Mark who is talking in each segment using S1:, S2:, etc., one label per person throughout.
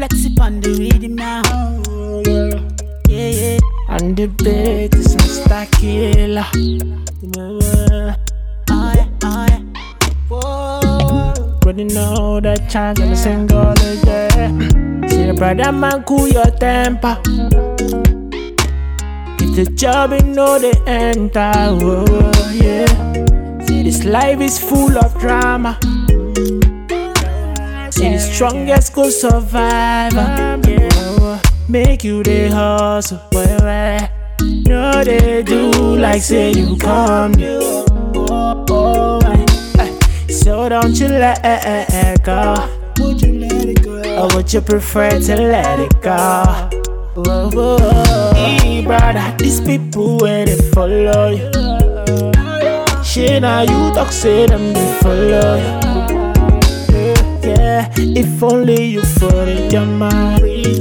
S1: Flex it on the rhythm now. Yeah, yeah.
S2: And the beat is Mr. Killer.
S1: Oh yeah, oh yeah. Whoa.
S2: Running know that chance and the single again. Say, brother man, cool your temper. If the job you know they enter, oh yeah. See, this life is full of drama. See, the strongest could survive. Yeah. Make you the hustle, boy. No, they do like say you come. So don't you let it go.
S3: Would you let it go?
S2: Or would you prefer to let it go? Whoa, whoa. Hey, brother, these people where they follow you. Shit, now you talk, say them they follow you. Yeah, if only you for it, your mind.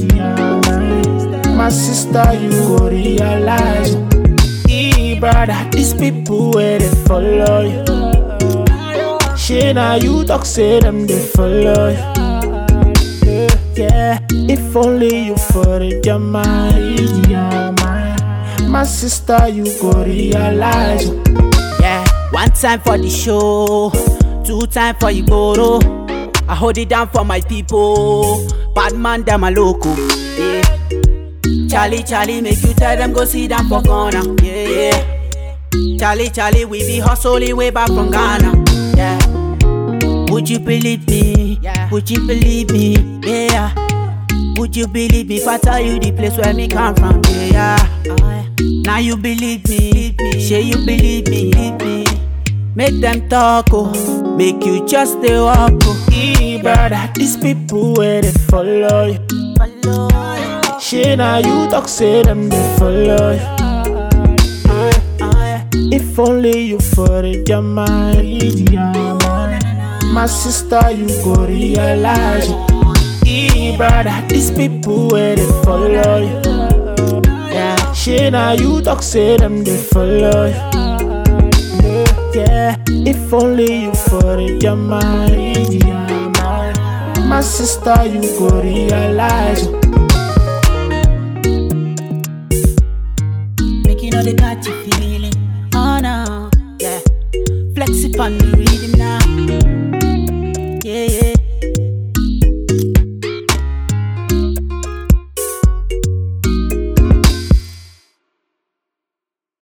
S2: My sister, you go realize. Hey, brother, these people where they follow you. Shit, now you talk, say them they follow you. Yeah, if only you for it, your mind. My sister, you go realize.
S1: Yeah, one time for the show, two time for Igboro. I hold it down for my people. Bad man, them a loco. Yeah. Charlie, make you tell them go sit down for corner. Yeah, yeah. Charlie, we be hustling way back from Ghana. Yeah. Would you believe me? Yeah. Would you believe me? Yeah. Would you believe me if I tell you the place where me come from? Yeah. Now you believe me. Say you believe me. Make them talk, oh. Make you just stay walk, oh.
S2: Hey, brother, these people where they follow you. Shit, now you talk, say them they follow you. If only you for it, your mind. My sister, you go realize. Hey, brother, these people where they follow you. Yeah, shit, now you talk, say them they follow you. Yeah, if only you for it, your mind. My sister, you go realize.
S1: Make you know they got you feeling. Oh no, yeah. Flex it on the